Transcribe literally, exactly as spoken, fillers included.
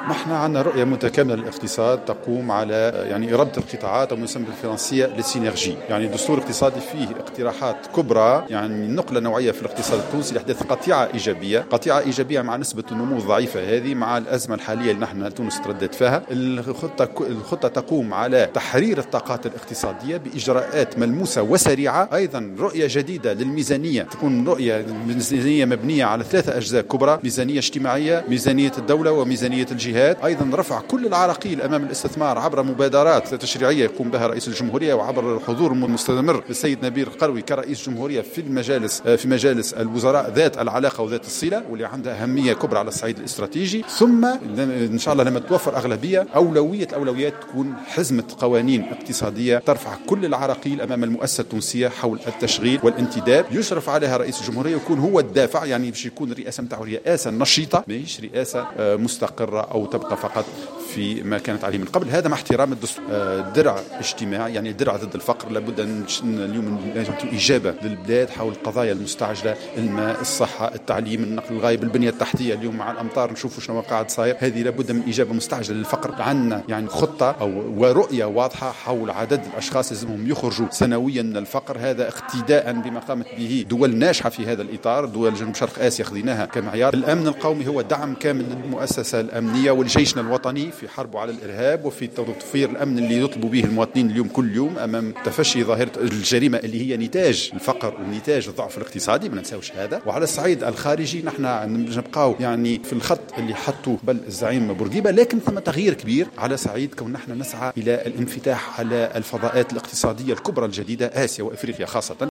نحن عندنا رؤية متكاملة للاقتصاد تقوم على يعني ربط القطاعات أو ما يسمى بالفرنسية للسينرجي. يعني الدستور الاقتصادي فيه اقتراحات كبرى، يعني نقلة نوعية في الاقتصاد التونسي لإحداث قطيعة إيجابية، قطيعة إيجابية مع نسبة النمو الضعيفة هذه مع الأزمة الحالية اللي نحن تونس تردد فيها. الخطة الخطة تقوم على تحرير الطاقات الاقتصادية بإجراءات ملموسة وسريعة. أيضا رؤية جديدة للميزانية، تكون رؤية ميزانية مبنية على ثلاثة أجزاء كبرى: ميزانية اجتماعية، ميزانية الدولة، وميزانية الجهات. أيضا رفع كل العراقيل أمام الاستثمار عبر مبادرات تشريعية يقوم بها رئيس الجمهورية وعبر الحضور المستمر للسيد نبيل القروي كرئيس جمهورية في المجالس في مجالس الوزراء ذات العلاقة وذات الصلة، واللي عندها أهمية كبرى على الصعيد الاستراتيجي. ثم إن شاء الله لما توفر أغلبية، أولوية الأولويات تكون حزمة قوانين اقتصادية ترفع كل العراقيل أمام المؤسسة التونسية حول التشغيل والانتداب، يشرف عليها رئيس الجمهورية ويكون هو الدافع. يعني باش يكون الرئاسة نتاعو رئاسة نشيطة، ماهيش رئاسة مستقرة أو تبقى فقط في ما كانت عليه من قبل. هذا مع احترام الدستور. درع اجتماعي، يعني درع ضد الفقر. لابد أن اليوم نعطي إجابة للبلاد حول القضايا المستعجلة: الماء، الصحة، التعليم، النقل الغايب، البنية التحتية. اليوم مع الأمطار نشوفوا شنو قاعد صاير. هذه لابد من إجابة مستعجلة للفقر. عندنا يعني خطة أو ورؤية واضحة حول عدد الأشخاص لازمهم يخرجوا سنويا من الفقر. هذا اقتداء بما قامت به دول ناجحة في هذا الإطار. دول جنوب شرق آسيا خذيناها كمعيار. الأمن القومي هو دعم كامل للمؤسسة الأمنية ولجيشنا الوطني في حربه على الإرهاب وفي توفير الأمن اللي يطلبوا به المواطنين اليوم كل يوم أمام تفشي ظاهرة الجريمة اللي هي نتاج الفقر ونتاج الضعف الاقتصادي. ما ننساوش هذا. وعلى الصعيد الخارجي نحن نبقاو يعني في الخط اللي حطوه بل الزعيم بورقيبة، لكن ثم تغيير كبير على صعيد كون نحن نسعى إلى الانفتاح على الفضاءات الاقتصادية الكبرى الجديدة، آسيا وإفريقيا خاصة.